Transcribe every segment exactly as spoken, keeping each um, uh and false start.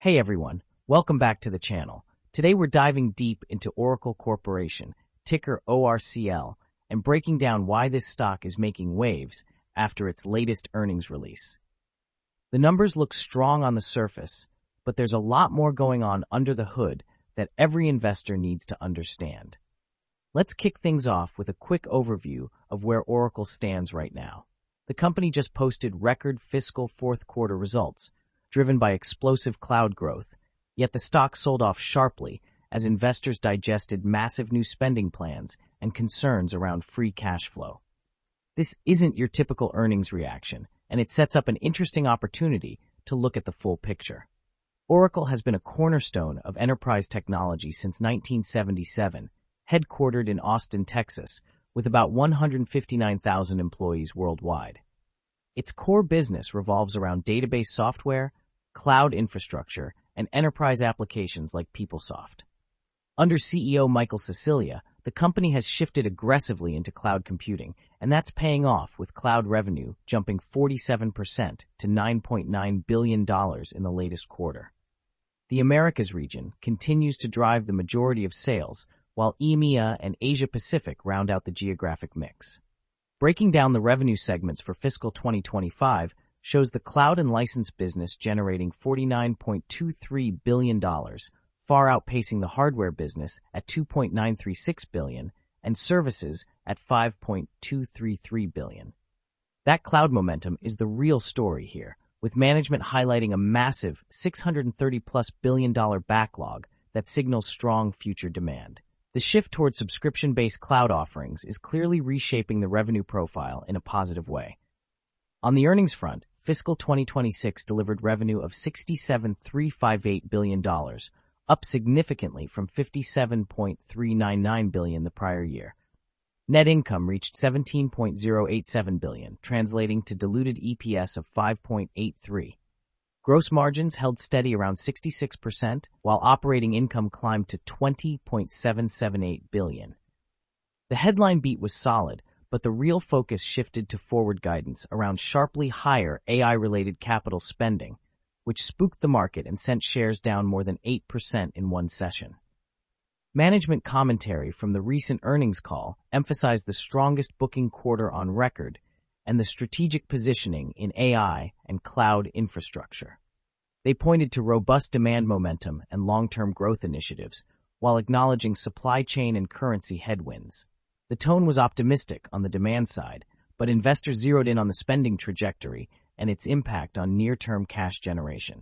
Hey everyone, welcome back to the channel. Today we're diving deep into Oracle Corporation, ticker O R C L, and breaking down why this stock is making waves after its latest earnings release. The numbers look strong on the surface, but there's a lot more going on under the hood that every investor needs to understand. Let's kick things off with a quick overview of where Oracle stands right now. The company just posted record fiscal fourth quarter results, driven by explosive cloud growth, yet the stock sold off sharply as investors digested massive new spending plans and concerns around free cash flow. This isn't your typical earnings reaction, and it sets up an interesting opportunity to look at the full picture. Oracle has been a cornerstone of enterprise technology since nineteen seventy-seven, headquartered in Austin, Texas, with about one hundred fifty-nine thousand employees worldwide. Its core business revolves around database software, cloud infrastructure, and enterprise applications like PeopleSoft. Under C E O Michael Sicilia, the company has shifted aggressively into cloud computing, and that's paying off with cloud revenue jumping forty-seven percent to nine point nine billion dollars in the latest quarter. The Americas region continues to drive the majority of sales, while E M E A and Asia Pacific round out the geographic mix. Breaking down the revenue segments for fiscal twenty twenty-five shows the cloud and license business generating forty-nine point two three billion dollars, far outpacing the hardware business at two point nine three six billion dollars and services at five point two three three billion dollars. That cloud momentum is the real story here, with management highlighting a massive six hundred thirty plus billion dollar backlog that signals strong future demand. The shift towards subscription-based cloud offerings is clearly reshaping the revenue profile in a positive way. On the earnings front, fiscal twenty twenty-six delivered revenue of sixty-seven point three five eight billion dollars, up significantly from fifty-seven point three nine nine billion dollars the prior year. Net income reached seventeen point zero eight seven billion dollars, translating to diluted E P S of five point eight three. Gross margins held steady around sixty-six percent, while operating income climbed to twenty point seven seven eight billion dollars. The headline beat was solid, but the real focus shifted to forward guidance around sharply higher A I-related capital spending, which spooked the market and sent shares down more than eight percent in one session. Management commentary from the recent earnings call emphasized the strongest booking quarter on record and the strategic positioning in A I and cloud infrastructure. They pointed to robust demand momentum and long-term growth initiatives, while acknowledging supply chain and currency headwinds. The tone was optimistic on the demand side, but investors zeroed in on the spending trajectory and its impact on near-term cash generation.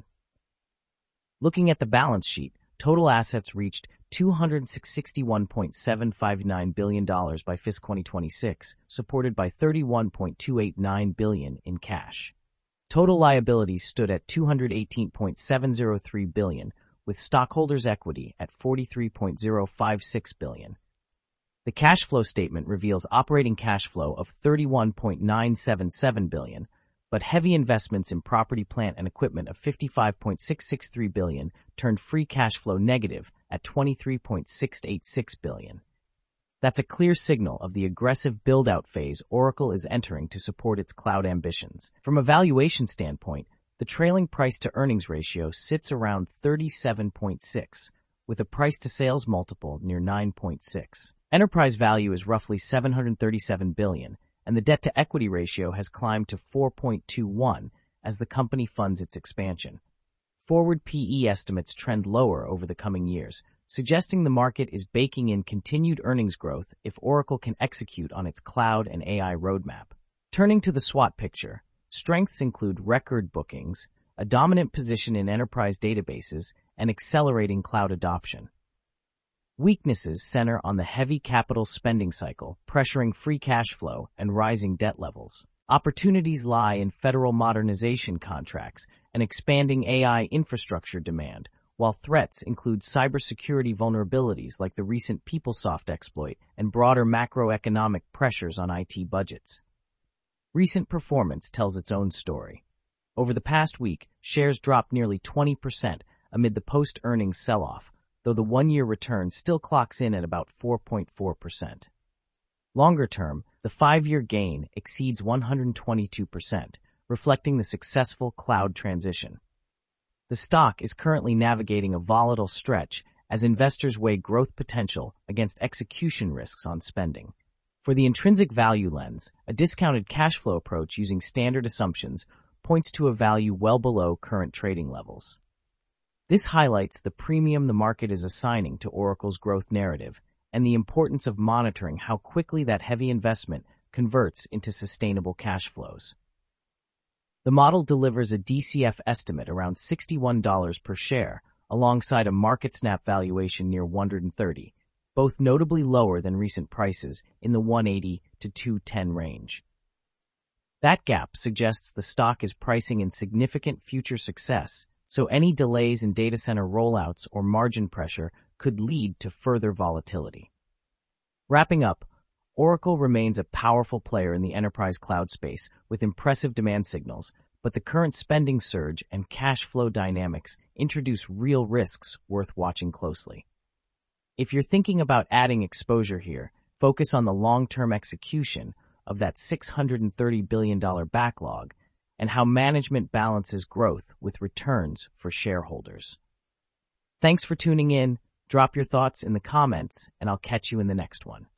Looking at the balance sheet, total assets reached two hundred sixty-one point seven five nine billion dollars by fiscal twenty twenty-six, supported by thirty-one point two eight nine billion dollars in cash. Total liabilities stood at two hundred eighteen point seven zero three billion dollars, with stockholders' equity at forty-three point zero five six billion dollars. The cash flow statement reveals operating cash flow of thirty-one point nine seven seven billion dollars, but heavy investments in property, plant, and equipment of fifty-five point six six three billion dollars turned free cash flow negative at twenty-three point six eight six billion dollars. That's a clear signal of the aggressive build-out phase Oracle is entering to support its cloud ambitions. From a valuation standpoint, the trailing price-to-earnings ratio sits around thirty-seven point six, with a price-to-sales multiple near nine point six. Enterprise value is roughly seven hundred thirty-seven billion dollars, and the debt-to-equity ratio has climbed to four point two one as the company funds its expansion. Forward P E estimates trend lower over the coming years, suggesting the market is baking in continued earnings growth if Oracle can execute on its cloud and A I roadmap. Turning to the SWOT picture, strengths include record bookings, a dominant position in enterprise databases, and accelerating cloud adoption. Weaknesses center on the heavy capital spending cycle, pressuring free cash flow and rising debt levels. Opportunities lie in federal modernization contracts and expanding A I infrastructure demand, while threats include cybersecurity vulnerabilities like the recent PeopleSoft exploit and broader macroeconomic pressures on I T budgets. Recent performance tells its own story. Over the past week, shares dropped nearly twenty percent amid the post-earnings sell-off, though the one-year return still clocks in at about four point four percent. Longer term, the five-year gain exceeds one hundred twenty-two percent, reflecting the successful cloud transition. The stock is currently navigating a volatile stretch as investors weigh growth potential against execution risks on spending. For the intrinsic value lens, a discounted cash flow approach using standard assumptions points to a value well below current trading levels. This highlights the premium the market is assigning to Oracle's growth narrative and the importance of monitoring how quickly that heavy investment converts into sustainable cash flows. The model delivers a D C F estimate around sixty-one dollars per share, alongside a market snap valuation near one hundred thirty, both notably lower than recent prices in the one eighty to two ten range. That gap suggests the stock is pricing in significant future success, so any delays in data center rollouts or margin pressure could lead to further volatility. Wrapping up, Oracle remains a powerful player in the enterprise cloud space with impressive demand signals, but the current spending surge and cash flow dynamics introduce real risks worth watching closely. If you're thinking about adding exposure here, focus on the long-term execution of that six hundred thirty billion dollars backlog and how management balances growth with returns for shareholders. Thanks for tuning in. Drop your thoughts in the comments, and I'll catch you in the next one.